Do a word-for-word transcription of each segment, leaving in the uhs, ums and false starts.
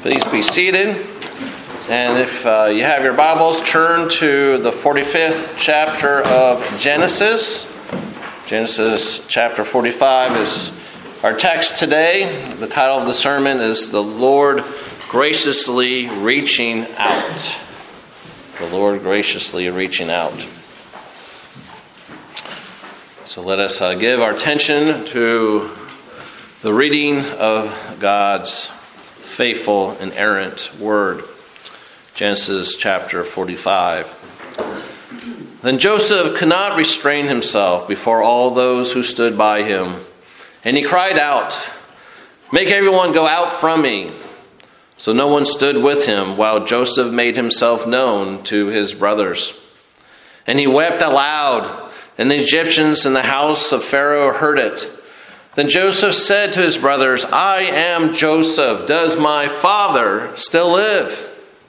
Please be seated. And if uh, you have your Bibles, turn to the forty-fifth chapter of Genesis. Genesis chapter forty-five is our text today. The title of the sermon is The Lord Graciously Reaching Out. The Lord Graciously Reaching Out. So let us uh, give our attention to the reading of God's faithful and inerrant word. Genesis chapter forty-five. Then Joseph could not restrain himself before all those who stood by him, and he cried out, "Make everyone go out from me." So no one stood with him while Joseph made himself known to his brothers. And he wept aloud, and the Egyptians in the house of Pharaoh heard it. Then Joseph said to his brothers, "I am Joseph. Does my father still live?"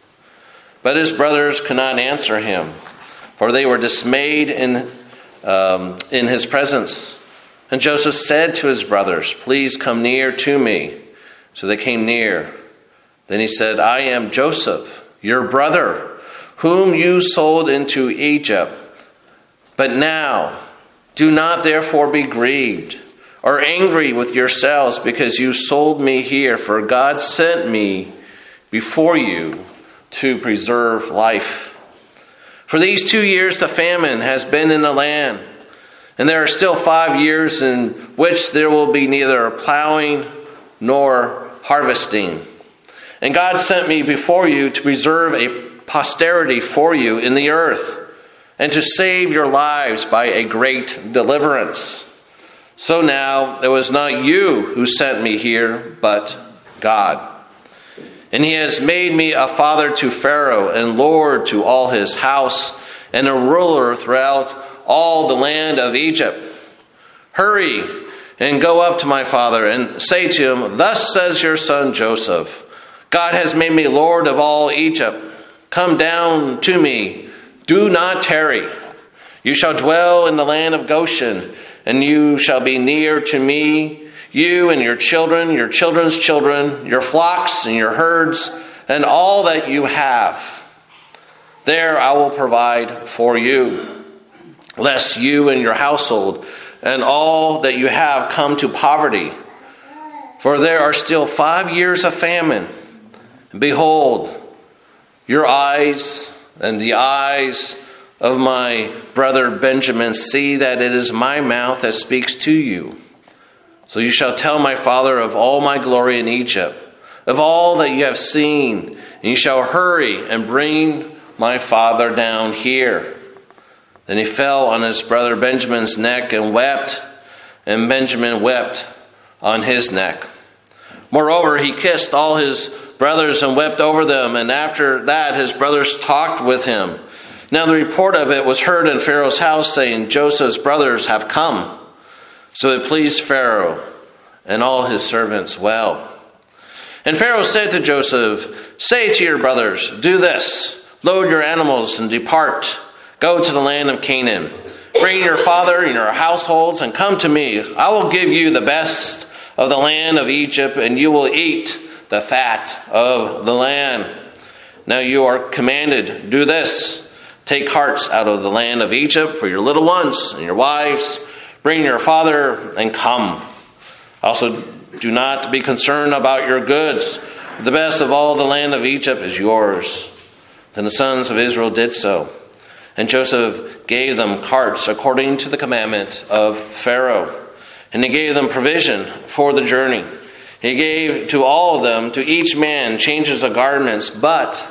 But his brothers could not answer him, for they were dismayed in, um, in his presence. And Joseph said to his brothers, "Please come near to me." So they came near. Then he said, "I am Joseph, your brother, whom you sold into Egypt. But now, do not therefore be grieved or angry with yourselves because you sold me here, for God sent me before you to preserve life. For these two years the famine has been in the land, and there are still five years in which there will be neither plowing nor harvesting. And God sent me before you to preserve a posterity for you in the earth, and to save your lives by a great deliverance. So now it was not you who sent me here, but God. And he has made me a father to Pharaoh and lord to all his house and a ruler throughout all the land of Egypt. Hurry and go up to my father and say to him, 'Thus says your son Joseph, God has made me lord of all Egypt. Come down to me. Do not tarry. You shall dwell in the land of Goshen, and you shall be near to me, you and your children, your children's children, your flocks and your herds, and all that you have. There I will provide for you, lest you and your household and all that you have come to poverty. For there are still five years of famine. And behold, your eyes and the eyes of my brother Benjamin see that it is my mouth that speaks to you. So you shall tell my father of all my glory in Egypt, of all that you have seen, and you shall hurry and bring my father down here." Then he fell on his brother Benjamin's neck and wept, and Benjamin wept on his neck. Moreover, he kissed all his brothers and wept over them, and after that his brothers talked with him. Now the report of it was heard in Pharaoh's house, saying, "Joseph's brothers have come." So it pleased Pharaoh and all his servants well. And Pharaoh said to Joseph, "Say to your brothers, do this, load your animals and depart. Go to the land of Canaan. Bring your father and your households and come to me. I will give you the best of the land of Egypt, and you will eat the fat of the land. Now you are commanded, do this. Take carts out of the land of Egypt for your little ones and your wives. Bring your father and come. Also, do not be concerned about your goods. The best of all the land of Egypt is yours." Then the sons of Israel did so. And Joseph gave them carts according to the commandment of Pharaoh. And he gave them provision for the journey. He gave to all of them, to each man, changes of garments, but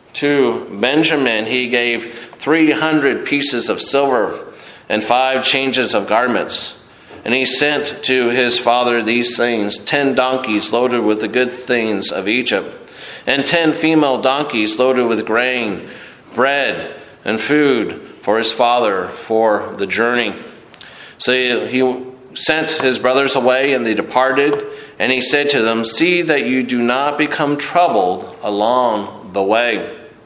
to Benjamin he gave three hundred pieces of silver and five changes of garments. And he sent to his father these things, ten donkeys loaded with the good things of Egypt, and ten female donkeys loaded with grain, bread, and food for his father for the journey. So he sent his brothers away, and they departed. And he said to them, "See that you do not become troubled along the way."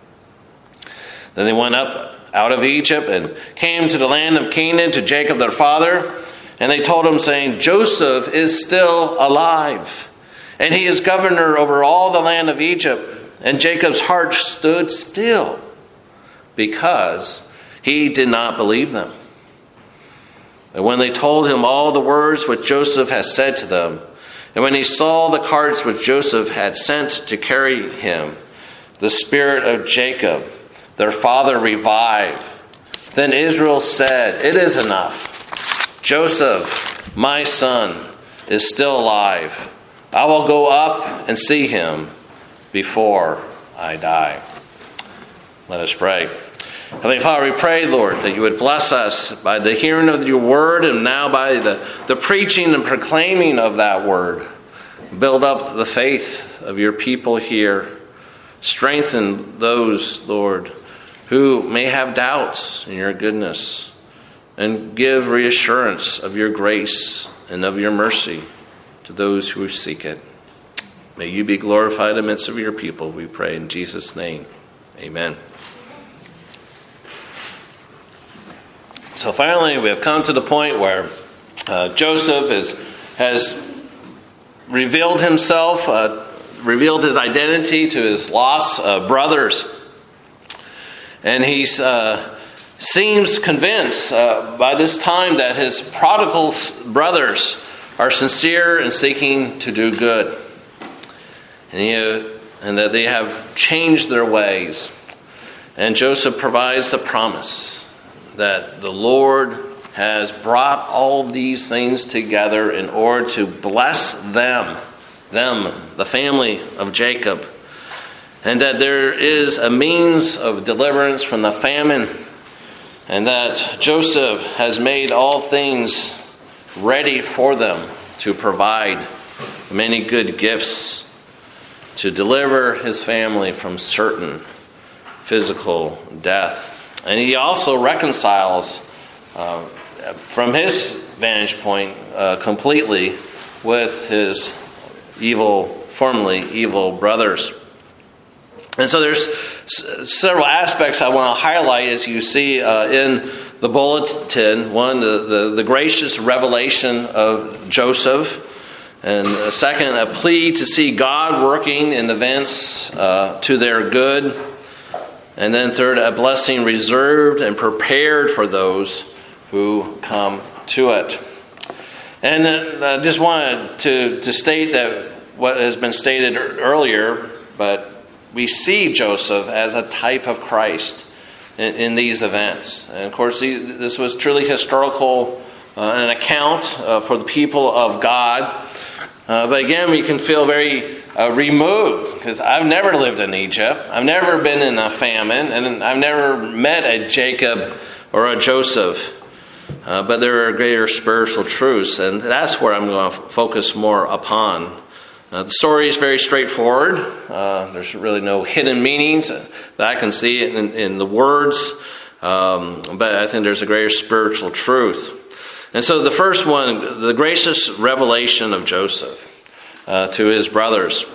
Then they went up out of Egypt and came to the land of Canaan to Jacob their father. And they told him, saying, "Joseph is still alive. And he is governor over all the land of Egypt. And Jacob's heart stood still because he did not believe them. And when they told him all the words which Joseph had said to them, and when he saw the carts which Joseph had sent to carry him, the spirit of Jacob, their father, revived. Then Israel said, "It is enough. Joseph, my son, is still alive. I will go up and see him before I die." Let us pray. Heavenly Father, we pray, Lord, that you would bless us by the hearing of your word and now by the, the preaching and proclaiming of that word. Build up the faith of your people here. Strengthen those, Lord, who may have doubts in your goodness, and give reassurance of your grace and of your mercy to those who seek it. May you be glorified in the midst of your people, we pray in Jesus' name. Amen. So finally, we have come to the point where uh, Joseph is, has revealed himself, uh, revealed his identity to his lost uh, brothers. And he uh, seems convinced uh, by this time that his prodigal brothers are sincere in seeking to do good. And, he, uh, and that they have changed their ways. And Joseph provides the promise that the Lord has brought all these things together in order to bless them, them, the family of Jacob, and that there is a means of deliverance from the famine, and that Joseph has made all things ready for them to provide many good gifts to deliver his family from certain physical death. And he also reconciles, uh, from his vantage point, uh, completely with his evil, formerly evil brothers. And so there's s- several aspects I want to highlight as you see uh, in the bulletin. One, the, the, the gracious revelation of Joseph. And second, a plea to see God working in events uh, to their good. And then third, a blessing reserved and prepared for those who come to it. And I just wanted to, to state that what has been stated earlier, but we see Joseph as a type of Christ in, in these events. And of course, this was truly historical, uh, an account uh, for the people of God. Uh, but again, we can feel very uh, removed, because I've never lived in Egypt. I've never been in a famine, and I've never met a Jacob or a Joseph. Uh, but there are greater spiritual truths, and that's where I'm going to f- focus more upon. Uh, the story is very straightforward. Uh, there's really no hidden meanings that I can see in, in the words, um, but I think there's a greater spiritual truth. And so the first one, the gracious revelation of Joseph uh, to his brothers.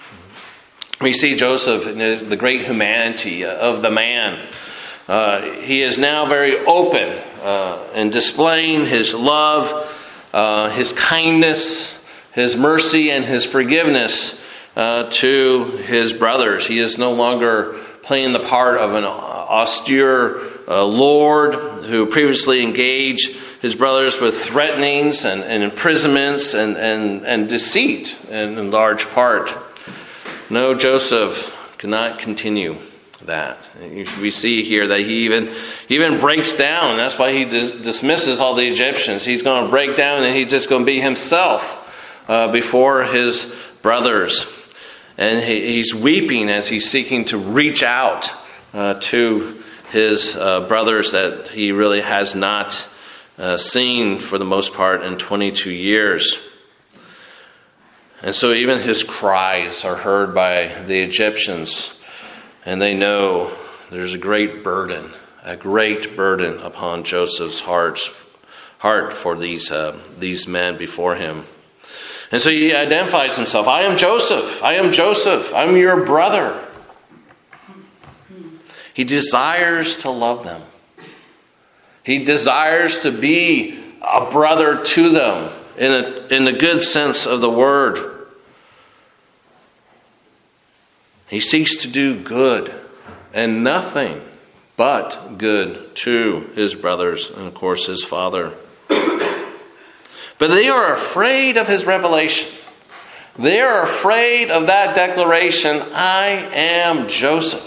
We see Joseph in the great humanity of the man. Uh, he is now very open uh, in displaying his love, uh, his kindness, his mercy, and his forgiveness uh, to his brothers. He is no longer playing the part of an austere uh, lord who previously engaged his brothers with threatenings and, and imprisonments and, and, and deceit in, in large part. No, Joseph cannot continue that. We see here that he even he even breaks down. That's why he dis- dismisses all the Egyptians. He's going to break down, and he's just going to be himself uh, before his brothers. And he, he's weeping as he's seeking to reach out uh, to his uh, brothers that he really has not uh, seen for the most part in twenty-two years. And so even his cries are heard by the Egyptians, and they know there's a great burden, a great burden upon Joseph's heart's, heart for these uh, these men before him. And so he identifies himself. I am Joseph. I am Joseph. I'm your brother. He desires to love them. He desires to be a brother to them in a, in the good sense of the word. He seeks to do good and nothing but good to his brothers and, of course, his father. But they are afraid of his revelation. They are afraid of that declaration, I am Joseph.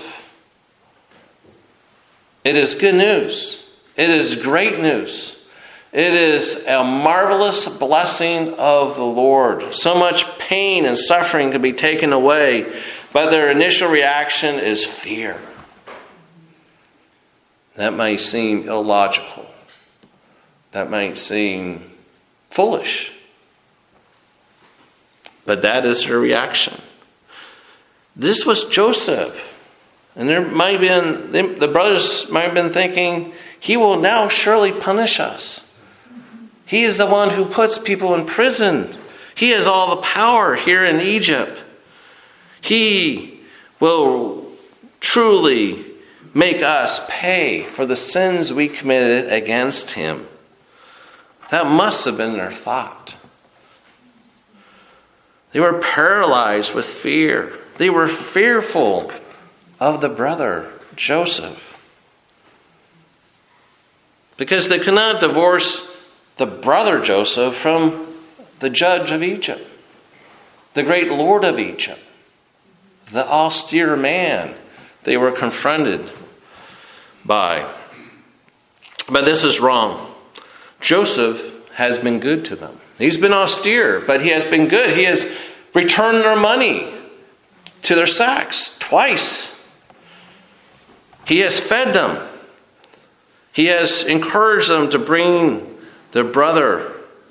It is good news. It is great news. It is a marvelous blessing of the Lord. So much pain and suffering can be taken away, but their initial reaction is fear. That might seem illogical. That might seem foolish. But that is their reaction. This was Joseph. And there might have been, the brothers might have been thinking, he will now surely punish us. He is the one who puts people in prison. He has all the power here in Egypt. He will truly make us pay for the sins we committed against him. That must have been their thought. They were paralyzed with fear. They were fearful of the brother Joseph, because they could not divorce the brother Joseph from the judge of Egypt, the great lord of Egypt, the austere man they were confronted by. But this is wrong. Joseph has been good to them. He's been austere, but he has been good. He has returned their money to their sacks twice. He has fed them. He has encouraged them to bring their brother.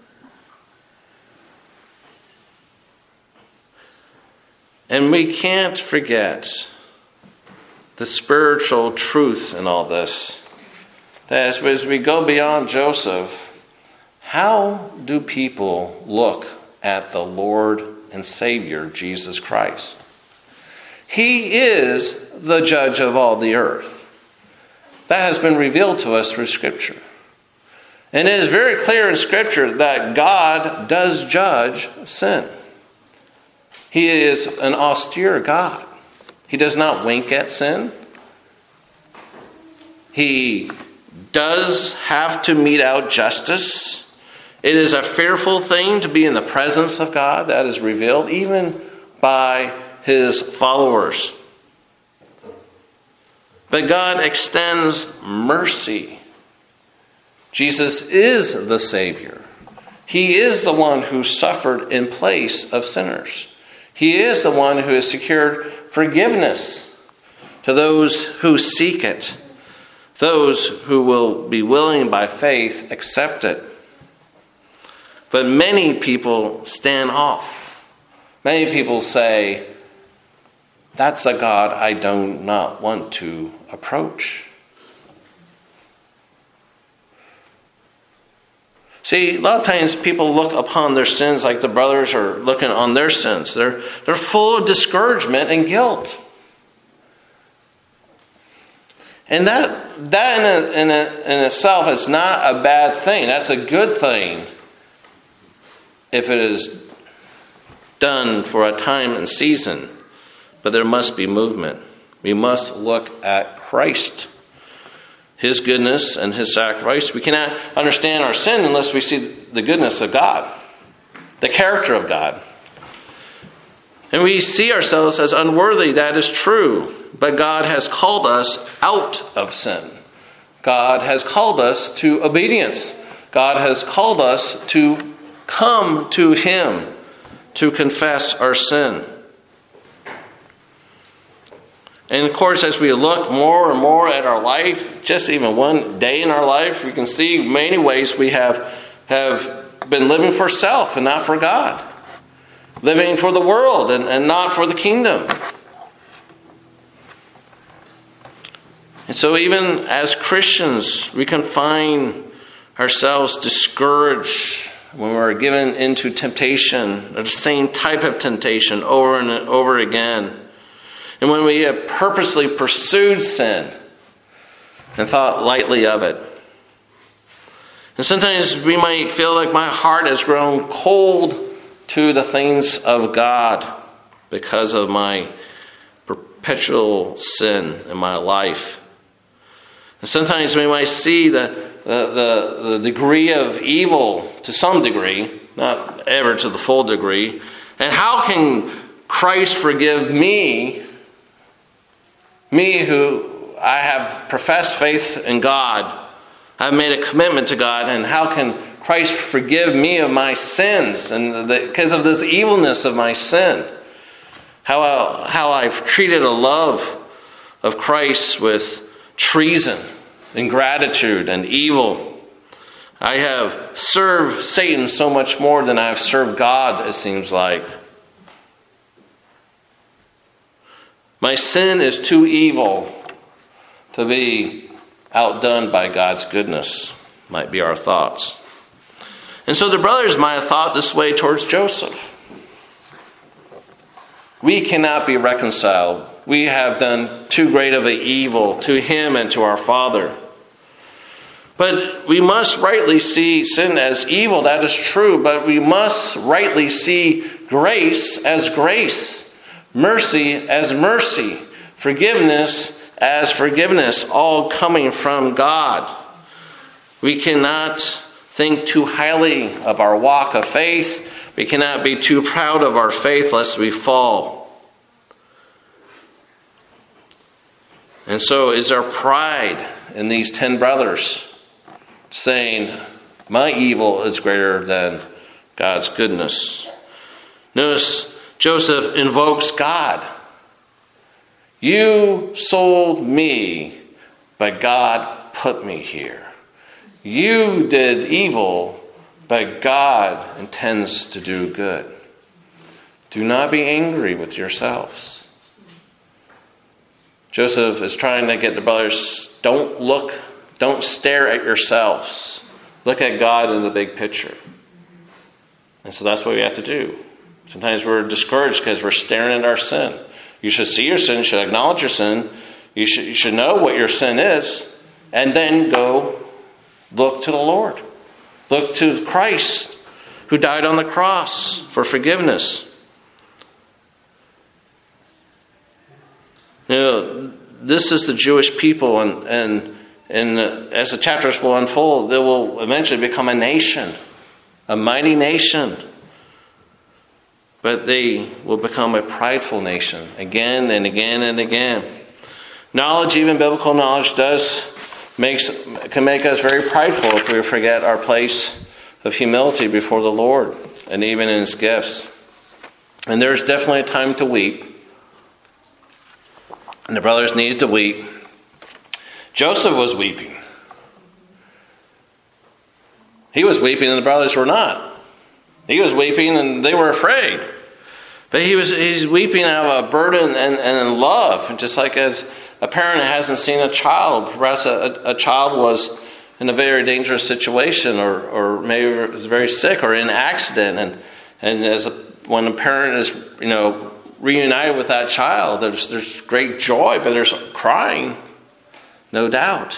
And we can't forget the spiritual truth in all this. That as we go beyond Joseph, how do people look at the Lord and Savior, Jesus Christ? He is the judge of all the earth. That has been revealed to us through Scripture. And it is very clear in Scripture that God does judge sin. He is an austere God. He does not wink at sin. He does have to mete out justice. It is a fearful thing to be in the presence of God. That is revealed even by his followers. But God extends mercy. Jesus is the Savior. He is the one who suffered in place of sinners. He is the one who has secured forgiveness to those who seek it, those who will be willing by faith accept it. But many people stand off. Many people say, that's a God I do not want to approach. See, a lot of times people look upon their sins like the brothers are looking on their sins. They're, they're full of discouragement and guilt. And that, that in, a, in, a, in itself is not a bad thing. That's a good thing if it is done for a time and season. But there must be movement. We must look at Christ, his goodness and his sacrifice. We cannot understand our sin unless we see the goodness of God, the character of God. And we see ourselves as unworthy. That is true. But God has called us out of sin. God has called us to obedience. God has called us to come to him to confess our sin. And of course, as we look more and more at our life, just even one day in our life, we can see many ways we have, have been living for self and not for God. Living for the world and, and not for the kingdom. And so even as Christians, we can find ourselves discouraged when we're given into temptation, the same type of temptation over and over again. And when we have purposely pursued sin and thought lightly of it. And sometimes we might feel like my heart has grown cold to the things of God because of my perpetual sin in my life. And sometimes we might see the, the, the, the degree of evil to some degree, not ever to the full degree. And how can Christ forgive me, me who I have professed faith in God, I've made a commitment to God, and how can Christ forgive me of my sins and the, because of this evilness of my sin? How, I, how I've treated a love of Christ with treason, ingratitude, and evil. I have served Satan so much more than I've served God, it seems like. My sin is too evil to be outdone by God's goodness, might be our thoughts. And so the brothers might have thought this way towards Joseph. We cannot be reconciled. We have done too great of an evil to him and to our father. But we must rightly see sin as evil, that is true, but we must rightly see grace as grace, mercy as mercy, forgiveness as forgiveness, all coming from God. We cannot think too highly of our walk of faith. We cannot be too proud of our faith lest we fall. And so is our pride in these ten brothers saying, my evil is greater than God's goodness. Notice Joseph invokes God. You sold me, but God put me here. You did evil, but God intends to do good. Do not be angry with yourselves. Joseph is trying to get the brothers, don't look, don't stare at yourselves. Look at God in the big picture. And so that's what we have to do. Sometimes we're discouraged because we're staring at our sin. You should see your sin, you should acknowledge your sin, you should, you should know what your sin is, and then go look to the Lord. Look to Christ, who died on the cross for forgiveness. You know, this is the Jewish people, and, and, and as the chapters will unfold, they will eventually become a nation, a mighty nation. But they will become a prideful nation again and again and again. Knowledge, even biblical knowledge, does makes can make us very prideful if we forget our place of humility before the Lord and even in His gifts. And there's definitely a time to weep. And the brothers needed to weep. Joseph was weeping. He was weeping and the brothers were not. He was weeping and they were afraid. But he was he's weeping out of a burden and, and love. And just like as a parent hasn't seen a child, perhaps a, a child was in a very dangerous situation or, or maybe was very sick or in an accident. And, and as a, when a parent is, you know, reunited with that child, there's, there's great joy, but there's crying, no doubt.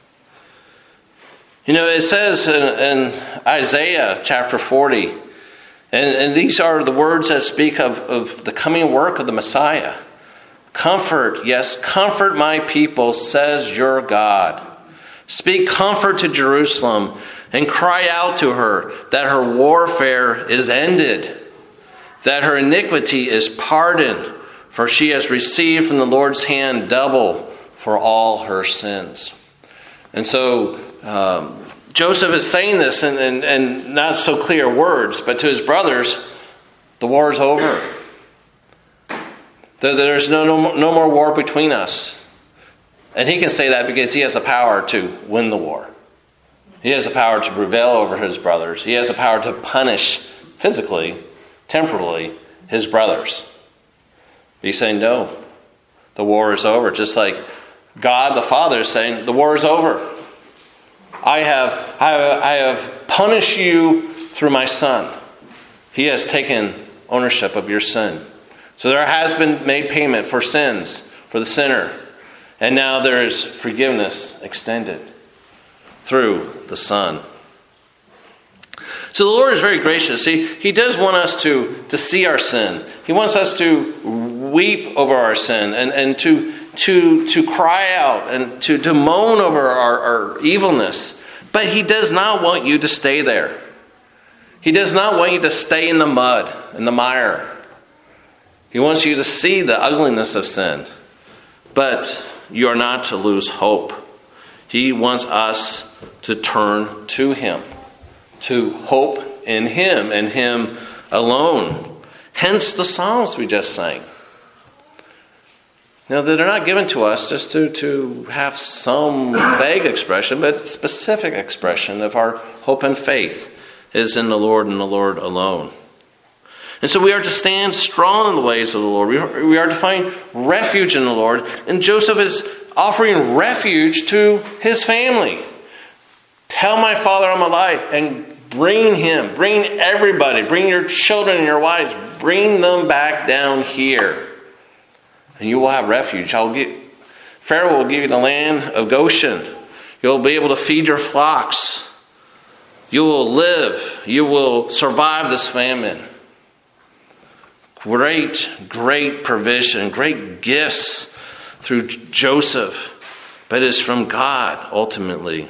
You know, it says in, in Isaiah chapter forty, and, and these are the words that speak of, of the coming work of the Messiah. Comfort, yes, comfort my people, says your God. Speak comfort to Jerusalem and cry out to her that her warfare is ended, that her iniquity is pardoned, for she has received from the Lord's hand double for all her sins. And so um, Joseph is saying this in, in, in not so clear words, but to his brothers, the war is over. There's no, no, no more war between us. And he can say that because he has the power to win the war. He has the power to prevail over his brothers. He has the power to punish physically, temporally, his brothers. He's saying, no, the war is over. Just like God the Father is saying, the war is over. I have, I have, I have punished you through my Son. He has taken ownership of your sin. So there has been made payment for sins, for the sinner. And now there is forgiveness extended through the Son. So the Lord is very gracious. He, he does want us to, to see our sin. He wants us to weep over our sin and, and to, to, to cry out and to, to moan over our, our evilness. But he does not want you to stay there. He does not want you to stay in the mud, in the mire. He wants you to see the ugliness of sin. But you are not to lose hope. He wants us to turn to him, to hope in him and him alone. Hence the Psalms we just sang. Now, they're not given to us just to, to have some vague expression, but specific expression of our hope and faith is in the Lord and the Lord alone. And so we are to stand strong in the ways of the Lord. We, we are to find refuge in the Lord. And Joseph is offering refuge to his family. Tell my father I'm alive and bring him, bring everybody, bring your children and your wives, bring them back down here. And you will have refuge. I'll give, Pharaoh will give you the land of Goshen. You'll be able to feed your flocks. You will live. You will survive this famine. Great, great provision, great gifts through Joseph. But it is from God ultimately.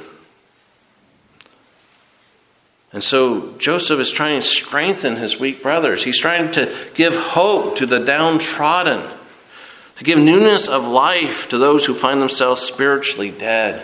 And so Joseph is trying to strengthen his weak brothers. He's trying to give hope to the downtrodden. To give newness of life to those who find themselves spiritually dead.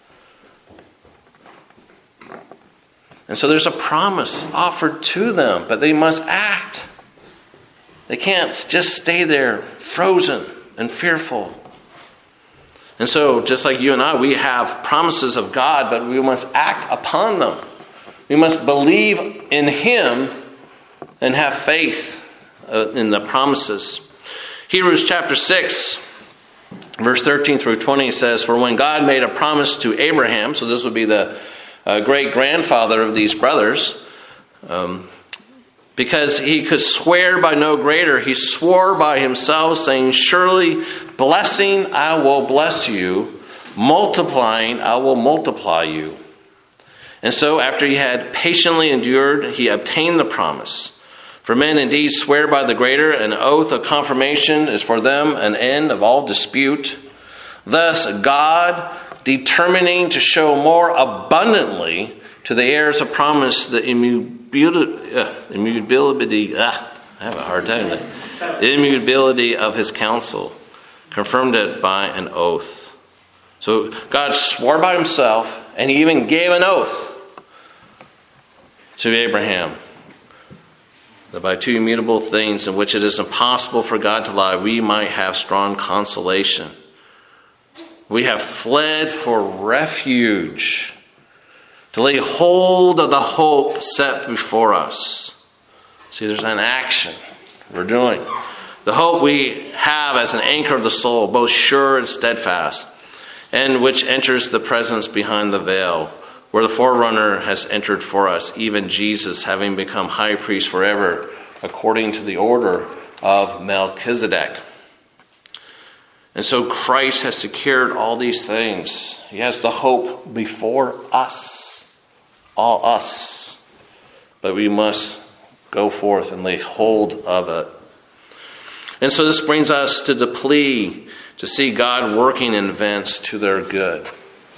And so there's a promise offered to them, but they must act. They can't just stay there frozen and fearful. And so just like you and I, we have promises of God, but we must act upon them. We must believe in him and have faith in the promises. Hebrews chapter six, verse thirteen through twenty says, for when God made a promise to Abraham, so this would be the uh, great-grandfather of these brothers, um, because he could swear by no greater, he swore by himself, saying, surely blessing I will bless you, multiplying I will multiply you. And so after he had patiently endured, he obtained the promise. For men indeed swear by the greater, an oath of confirmation is for them an end of all dispute. Thus God, determining to show more abundantly to the heirs of promise the immutability, uh, immutability ah, I have a hard time with it, the immutability of his counsel, confirmed it by an oath. So God swore by himself, and he even gave an oath to Abraham. That by two immutable things in which it is impossible for God to lie, we might have strong consolation. We have fled for refuge, to lay hold of the hope set before us. See, there's an action we're doing. The hope we have as an anchor of the soul, both sure and steadfast, and which enters the presence behind the veil, where the forerunner has entered for us, even Jesus, having become high priest forever, according to the order of Melchizedek. And so Christ has secured all these things. He has the hope before us, all us. But we must go forth and lay hold of it. And so this brings us to the plea to see God working in events to their good.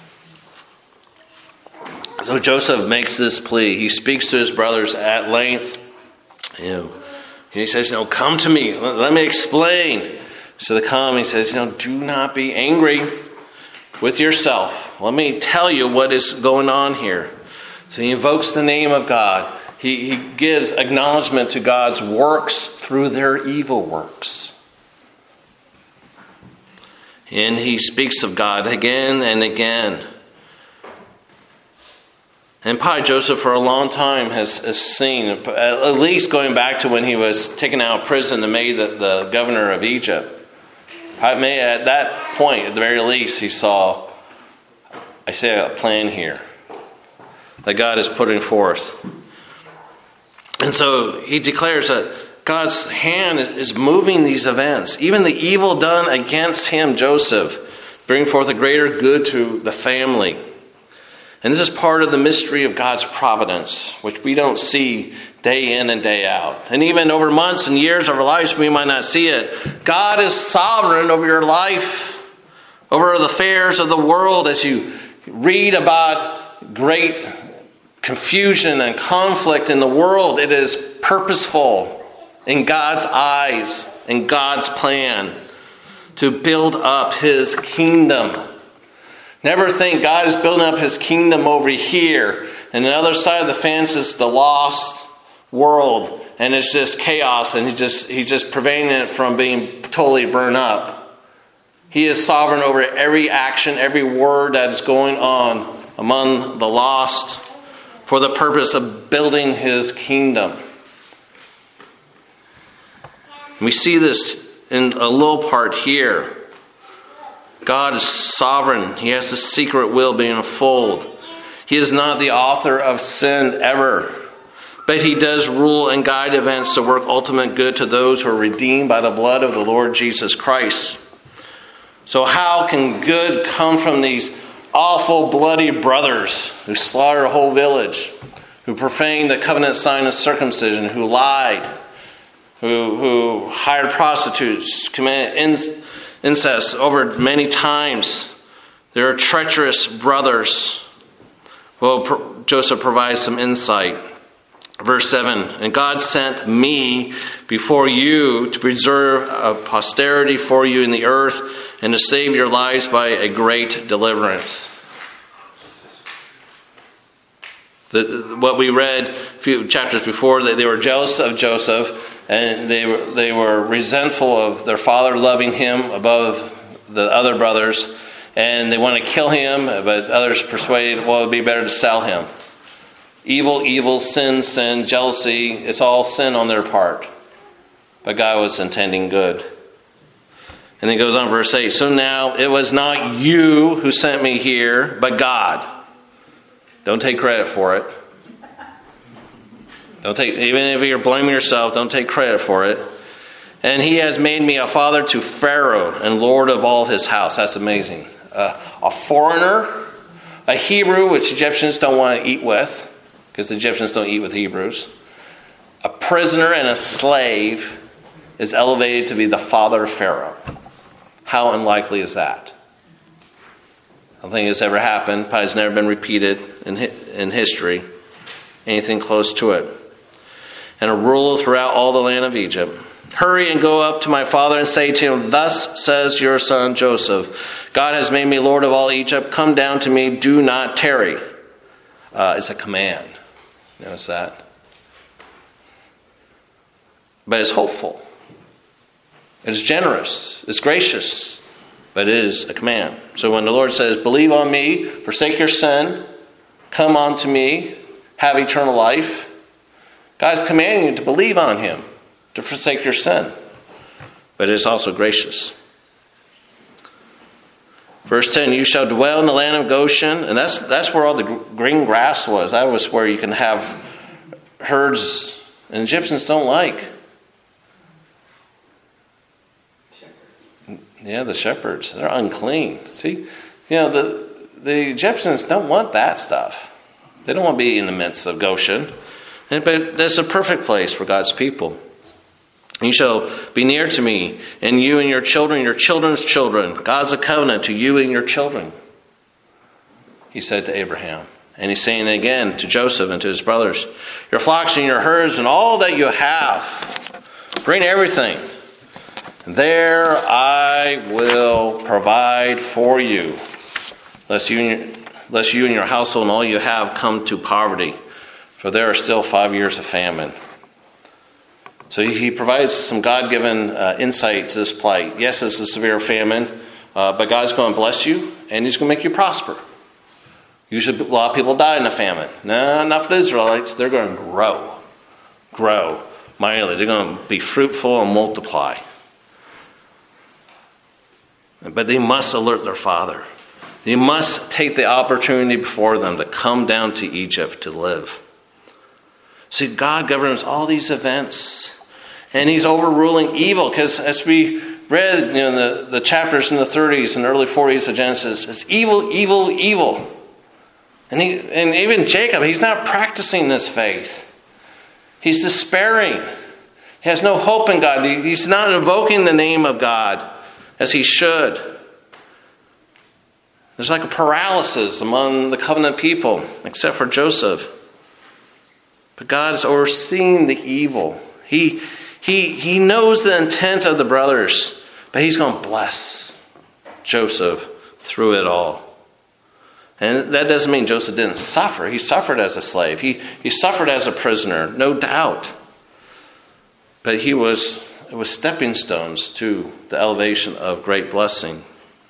So Joseph makes this plea. He speaks to his brothers at length. You know, he says, you know, come to me. Let, let me explain. So they come. He says, you know, do not be angry with yourself. Let me tell you what is going on here. So he invokes the name of God. He, he gives acknowledgement to God's works through their evil works. And he speaks of God again and again. And probably Joseph for a long time has, has seen, at least going back to when he was taken out of prison and made the, the governor of Egypt. May, at that point, at the very least, he saw, I say, a plan here that God is putting forth. And so he declares that God's hand is moving these events. Even the evil done against him, Joseph, bring forth a greater good to the family. And this is part of the mystery of God's providence, which we don't see day in and day out. And even over months and years of our lives, we might not see it. God is sovereign over your life, over the affairs of the world. As you read about great confusion and conflict in the world, it is purposeful in God's eyes, in God's plan to build up His kingdom. Never think God is building up His kingdom over here, and the other side of the fence is the lost world, and it's just chaos, and he just he's just preventing it from being totally burned up. He is sovereign over every action, every word that is going on among the lost for the purpose of building His kingdom. We see this in a little part here. God is sovereign. He has the secret will being unfolded. He is not the author of sin ever. But He does rule and guide events to work ultimate good to those who are redeemed by the blood of the Lord Jesus Christ. So how can good come from these awful, bloody brothers who slaughtered a whole village, who profaned the covenant sign of circumcision, who lied, who, who hired prostitutes, committed incest over many times? They are treacherous brothers. Well, Joseph provides some insight. Verse seven, and God sent me before you to preserve a posterity for you in the earth and to save your lives by a great deliverance. The, what we read a few chapters before, that they were jealous of Joseph, and they were, they were resentful of their father loving him above the other brothers, and they want to kill him, but others persuaded, well, it would be better to sell him. Evil, evil, sin, sin, jealousy, it's all sin on their part. But God was intending good. And then it goes on, verse eight. So now it was not you who sent me here, but God. Don't take credit for it. Don't take, even if you're blaming yourself, don't take credit for it. And He has made me a father to Pharaoh and Lord of all his house. That's amazing. Uh, a foreigner, a Hebrew, which Egyptians don't want to eat with, because the Egyptians don't eat with Hebrews. A prisoner and a slave is elevated to be the father of Pharaoh. How unlikely is that? I don't think it's ever happened. Probably it's never been repeated in in history. Anything close to it. And a ruler throughout all the land of Egypt. Hurry and go up to my father and say to him, thus says your son Joseph, God has made me Lord of all Egypt. Come down to me, do not tarry. Uh, it's a command. Notice that. But it's hopeful. It is generous. It's gracious. But it is a command. So when the Lord says, believe on me, forsake your sin, come unto me, have eternal life, God's commanding you to believe on Him, to forsake your sin. But it is also gracious. Verse ten, you shall dwell in the land of Goshen. And that's that's where all the green grass was. That was where you can have herds. And Egyptians don't like. Shepherds. Yeah, the shepherds. They're unclean. See? You know, the, the Egyptians don't want that stuff. They don't want to be in the midst of Goshen. And, but that's a perfect place for God's people. You shall be near to me, and you and your children, your children's children. God's a covenant to you and your children, He said to Abraham. And He's saying it again to Joseph and to his brothers. Your flocks and your herds and all that you have, bring everything. There I will provide for you, lest you, and your, lest you and your household and all you have come to poverty. For there are still five years of famine. So he provides some God-given uh, insight to this plight. Yes, it's a severe famine, uh, but God's going to bless you, and He's going to make you prosper. Usually a lot of people die in a famine. No, not for the Israelites. They're going to grow. Grow mightily. They're going to be fruitful and multiply. But they must alert their father. They must take the opportunity before them to come down to Egypt to live. See, God governs all these events. And He's overruling evil. Because as we read, you know, the, the chapters in the thirties and early forties of Genesis, it's evil, evil, evil. And, he, and even Jacob, he's not practicing this faith. He's despairing. He has no hope in God. He's not invoking the name of God as he should. There's like a paralysis among the covenant people, except for Joseph. But God is overseeing the evil. He, he, he knows the intent of the brothers, but he's going to bless Joseph through it all. And that doesn't mean Joseph didn't suffer. He suffered as a slave. He, he suffered as a prisoner, no doubt. But he was, it was stepping stones to the elevation of great blessing.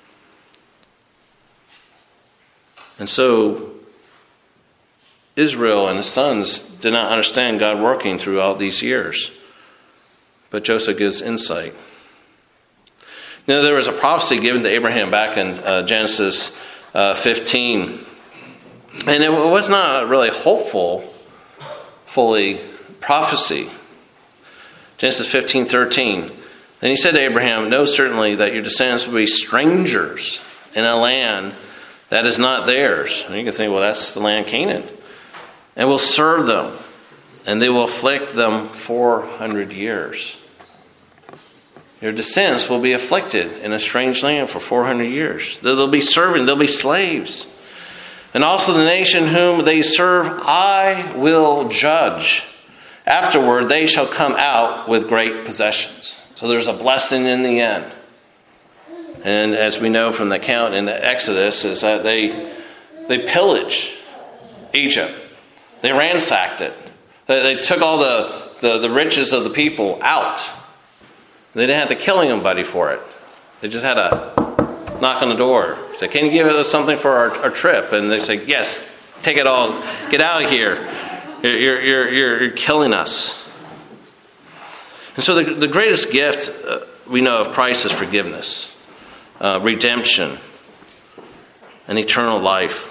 And so Israel and his sons did not understand God working through all these years. But Joseph gives insight. You know, there was a prophecy given to Abraham back in uh, Genesis uh, fifteen. And it was not a really hopeful, fully prophecy. Genesis fifteen thirteen. Then he said to Abraham, know certainly that your descendants will be strangers in a land that is not theirs. And you can think, well, that's the land Canaan. And will serve them, and they will afflict them four hundred years. Your descendants will be afflicted in a strange land for four hundred years. They'll be serving, they'll be slaves. And also the nation whom they serve, I will judge. Afterward, they shall come out with great possessions. So there's a blessing in the end. And as we know from the account in the Exodus, is that they they pillaged Egypt. They ransacked it. They, they took all the, the, the riches of the people out. They didn't have to kill anybody for it. They just had to knock on the door. Say, can you give us something for our, our trip? And they say, yes, take it all. Get out of here. You're, you're, you're, you're killing us. And so the, the greatest gift uh, we know of Christ is forgiveness, uh, redemption, and eternal life.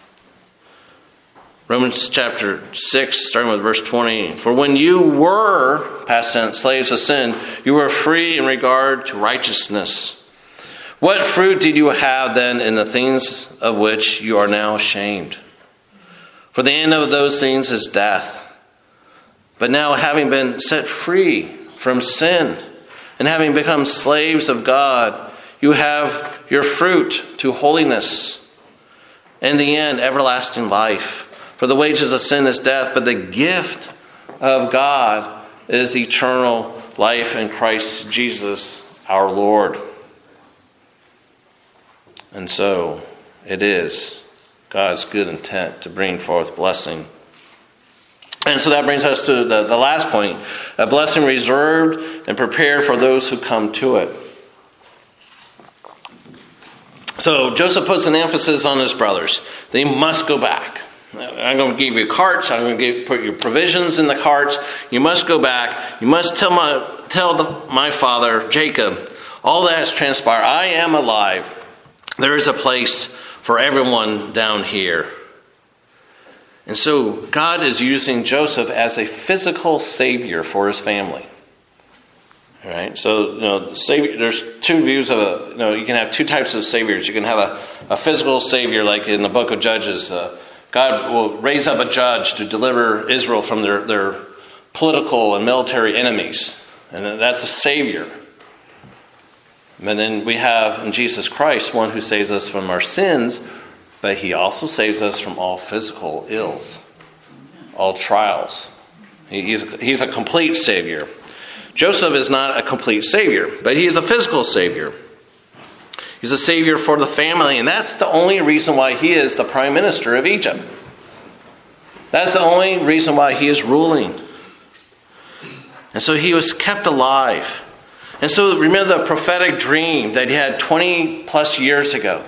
Romans chapter six, starting with verse twenty. For when you were, past tense, slaves of sin, you were free in regard to righteousness. What fruit did you have then in the things of which you are now ashamed? For the end of those things is death. But now, having been set free from sin and having become slaves of God, you have your fruit to holiness, and the end, everlasting life. For the wages of sin is death, but the gift of God is eternal life in Christ Jesus our Lord. And so it is God's good intent to bring forth blessing. And so that brings us to the, the last point. A blessing reserved and prepared for those who come to it. So Joseph puts an emphasis on his brothers. They must go back. I'm going to give you carts. I'm going to give, put your provisions in the carts. You must go back. You must tell my tell the, my father, Jacob, all that has transpired. I am alive. There is a place for everyone down here. And so God is using Joseph as a physical savior for his family. All right. So, you know, savior, there's two views of a, you know, you can have two types of saviors. You can have a, a physical savior, like in the book of Judges. Uh, God will raise up a judge to deliver Israel from their, their political and military enemies. And that's a savior. And then we have in Jesus Christ one who saves us from our sins, but he also saves us from all physical ills, all trials. He's, he's a complete savior. Joseph is not a complete savior, but he is a physical savior. He's a savior for the family, and that's the only reason why he is the prime minister of Egypt. That's the only reason why he is ruling. And so he was kept alive. And so remember the prophetic dream that he had twenty plus years ago.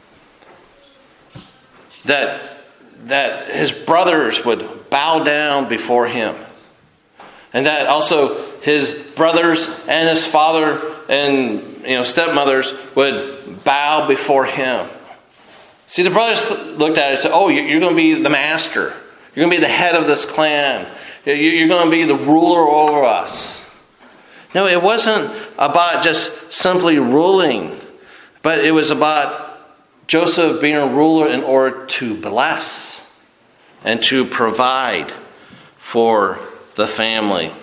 That, that his brothers would bow down before him. And that also his brothers and his father and you know stepmothers would bow before him. See, the brothers looked at it and said, oh, you're going to be the master. You're going to be the head of this clan. You're going to be the ruler over us. No, it wasn't about just simply ruling, but it was about Joseph being a ruler in order to bless and to provide for the family.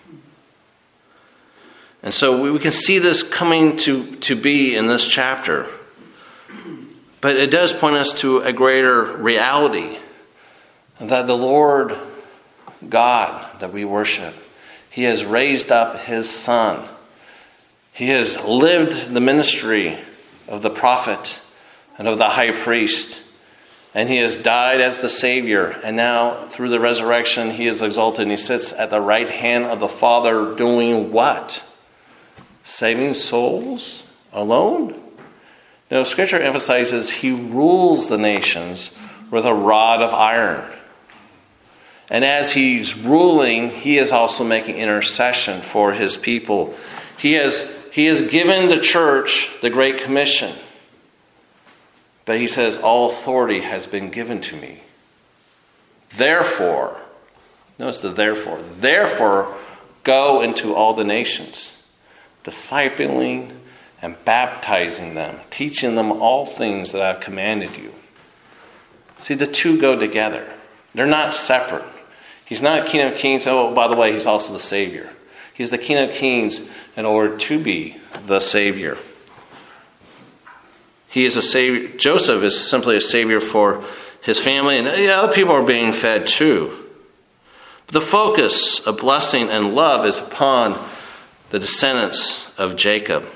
And so we can see this coming to, to be in this chapter. But it does point us to a greater reality, that the Lord God that we worship, He has raised up His Son. He has lived the ministry of the prophet and of the high priest. And He has died as the Savior. And now, through the resurrection, He is exalted and He sits at the right hand of the Father doing what? Saving souls alone? No, Scripture emphasizes He rules the nations with a rod of iron. And as He's ruling, He is also making intercession for His people. He has, he has given the church the Great Commission. But He says, all authority has been given to me. Therefore, notice the therefore. Therefore, go into all the nations, discipling and baptizing them, teaching them all things that I've commanded you. See, the two go together. They're not separate. He's not a King of Kings. Oh, by the way, He's also the Savior. He's the King of Kings in order to be the Savior. He is a savior. Joseph is simply a savior for his family, and yeah, other people are being fed too. But the focus of blessing and love is upon the descendants of Jacob.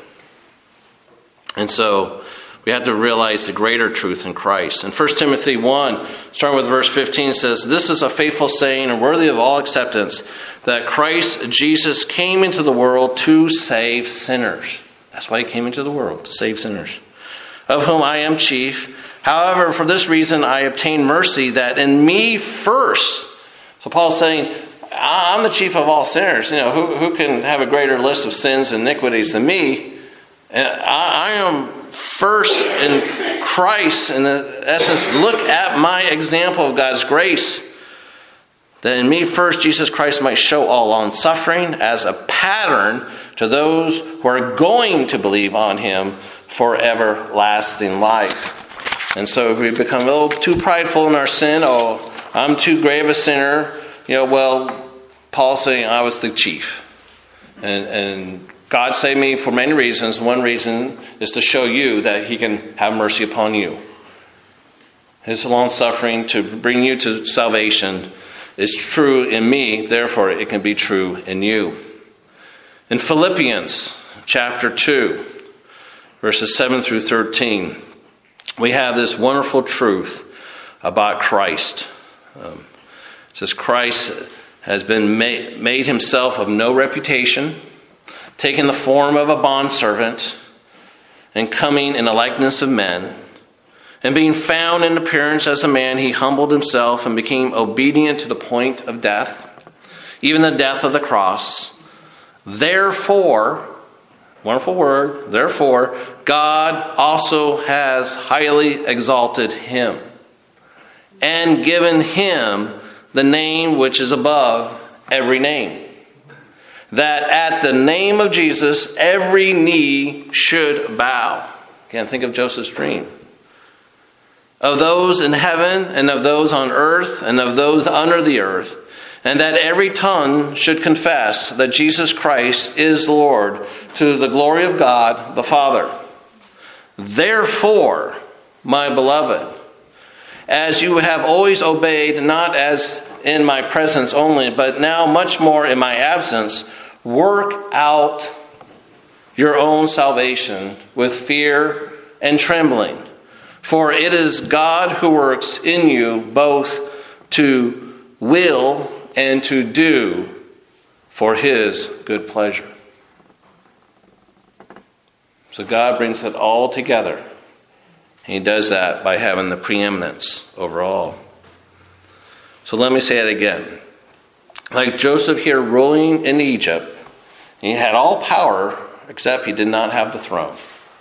And so we have to realize the greater truth in Christ. And First Timothy one, starting with verse fifteen, says, "This is a faithful saying and worthy of all acceptance, that Christ Jesus came into the world to save sinners." That's why He came into the world, to save sinners. "Of whom I am chief. However, for this reason I obtained mercy, that in me first." So Paul's saying, I'm the chief of all sinners. You know, who, who can have a greater list of sins and iniquities than me? And I, I am first in Christ. In essence, look at my example of God's grace. That in me first Jesus Christ might show all long suffering as a pattern to those who are going to believe on Him for everlasting life. And so if we become a little too prideful in our sin, oh, I'm too great of a sinner, you know, well, Paul's saying I was the chief. And, and God saved me for many reasons. One reason is to show you that He can have mercy upon you. His long suffering to bring you to salvation is true in me, therefore it can be true in you. In Philippians chapter two, verses seven through thirteen, we have this wonderful truth about Christ. Um, it says, Christ has been made, made Himself of no reputation, taking the form of a bondservant, and coming in the likeness of men. And being found in appearance as a man, He humbled Himself and became obedient to the point of death, even the death of the cross. Therefore, wonderful word, therefore, God also has highly exalted Him and given Him the name which is above every name, that at the name of Jesus every knee should bow. Again, think of Joseph's dream. Of those in heaven and of those on earth and of those under the earth, and that every tongue should confess that Jesus Christ is Lord, to the glory of God the Father. Therefore, my beloved, as you have always obeyed, not as in my presence only, but now much more in my absence, work out your own salvation with fear and trembling. For it is God who works in you both to will and to do for His good pleasure. So God brings it all together. He does that by having the preeminence over all. So let me say it again. Like Joseph here ruling in Egypt, he had all power except he did not have the throne.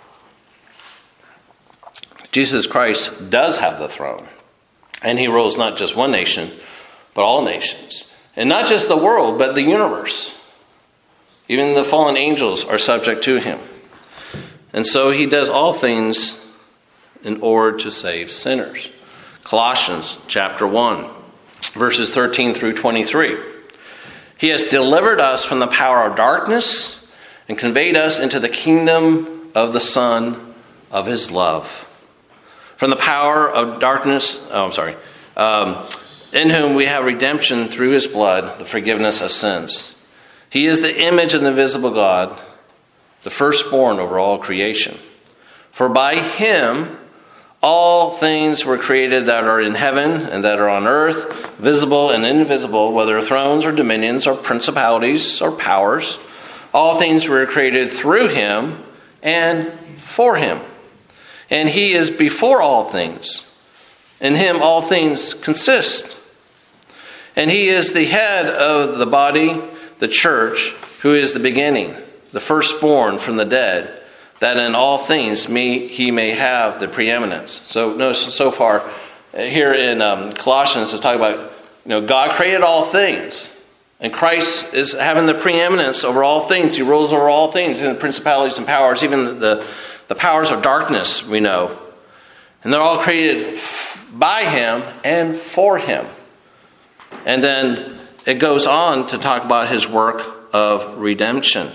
Jesus Christ does have the throne. And He rules not just one nation, but all nations. And not just the world, but the universe. Even the fallen angels are subject to Him. And so He does all things in order to save sinners. Colossians chapter one, verses thirteen through twenty-three. He has delivered us from the power of darkness and conveyed us into the kingdom of the Son of his love. From the power of darkness, oh, I'm sorry, um, in whom we have redemption through his blood, the forgiveness of sins. He is the image of the invisible God, the firstborn over all creation. For by him all things were created that are in heaven and that are on earth, visible and invisible, whether thrones or dominions or principalities or powers. All things were created through him and for him. And he is before all things. In him all things consist. And he is the head of the body, the church, who is the beginning, the firstborn from the dead, that in all things may, he may have the preeminence. So notice so far here in um, Colossians is talking about, you know, God created all things. And Christ is having the preeminence over all things. He rules over all things, and principalities and powers, even the, the powers of darkness, we know. And they're all created by him and for him. And then it goes on to talk about his work of redemption.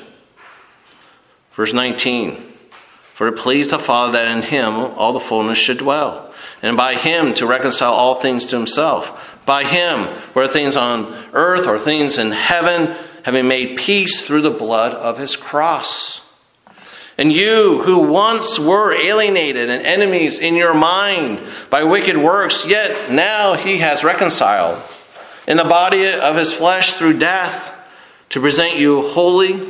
Verse nineteen. For it pleased the Father that in him all the fullness should dwell, and by him to reconcile all things to himself. By him, whether things on earth or things in heaven, having made peace through the blood of his cross. And you who once were alienated and enemies in your mind by wicked works, yet now he has reconciled in the body of his flesh through death, to present you holy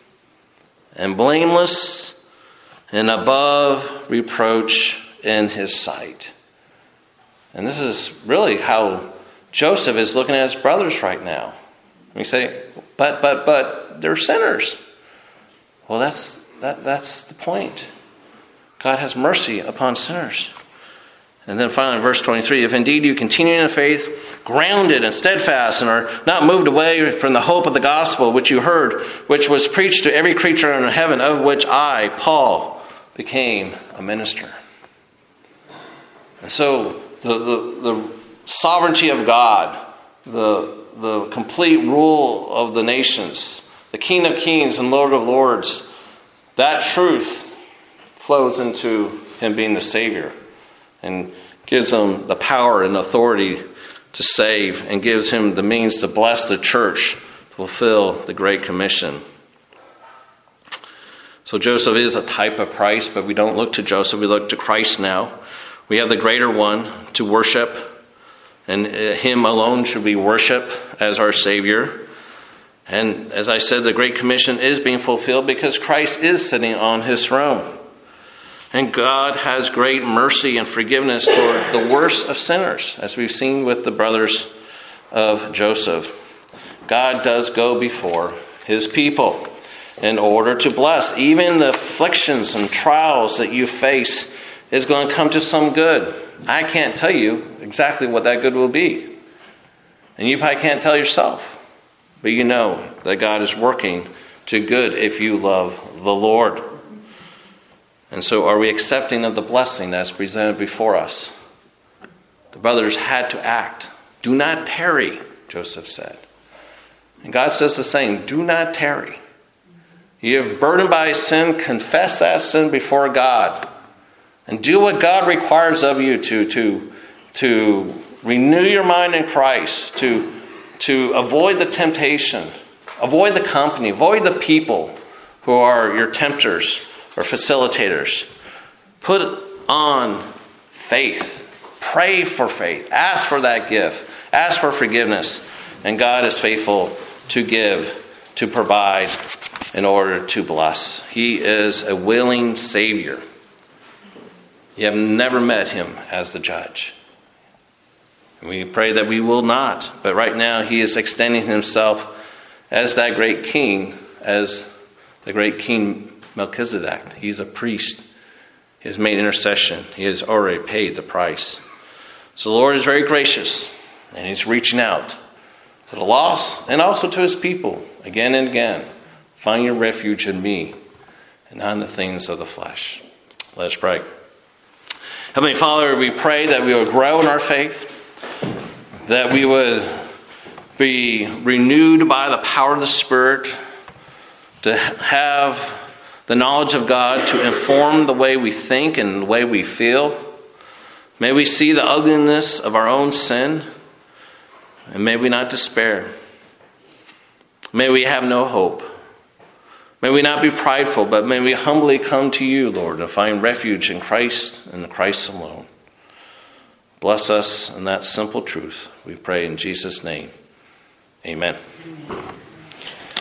and blameless and above reproach in his sight. And this is really how Joseph is looking at his brothers right now. We say, but, but, but, they're sinners. Well, that's that, that's the point. God has mercy upon sinners. And then finally, verse twenty-three, if indeed you continue in the faith, grounded and steadfast, and are not moved away from the hope of the gospel which you heard, which was preached to every creature under heaven, of which I, Paul, became a minister. And so the, the, the sovereignty of God, the, the complete rule of the nations, the King of kings and Lord of lords, that truth flows into him being the Savior and gives him the power and authority to save, and gives him the means to bless the church, to fulfill the Great Commission. So Joseph is a type of Christ, but we don't look to Joseph, we look to Christ now. We have the greater one to worship, and him alone should we worship as our Savior. And as I said, the Great Commission is being fulfilled because Christ is sitting on his throne. And God has great mercy and forgiveness toward the worst of sinners, as we've seen with the brothers of Joseph. God does go before his people in order to bless. Even the afflictions and trials that you face is going to come to some good. I can't tell you exactly what that good will be. And you probably can't tell yourself. But you know that God is working to good if you love the Lord. And so are we accepting of the blessing that's presented before us? The brothers had to act. Do not tarry, Joseph said. And God says the same. Do not tarry. You have burdened by sin, confess that sin before God. And do what God requires of you to, to, to renew your mind in Christ, to, to avoid the temptation, avoid the company, avoid the people who are your tempters or facilitators. Put on faith. Pray for faith. Ask for that gift. Ask for forgiveness. And God is faithful to give, to provide, in order to bless. He is a willing Savior. You have never met him as the judge. And we pray that we will not. But right now he is extending himself as that great king, as the great King Melchizedek. He's a priest. He has made intercession. He has already paid the price. So the Lord is very gracious, and he's reaching out to the lost and also to his people again and again. Find your refuge in me and not in the things of the flesh. Let us pray. Heavenly Father, we pray that we would grow in our faith, that we would be renewed by the power of the Spirit, to have the knowledge of God to inform the way we think and the way we feel. May we see the ugliness of our own sin, and may we not despair. May we have no hope. May we not be prideful, but may we humbly come to you, Lord, and find refuge in Christ and Christ alone. Bless us in that simple truth. We pray in Jesus' name. Amen.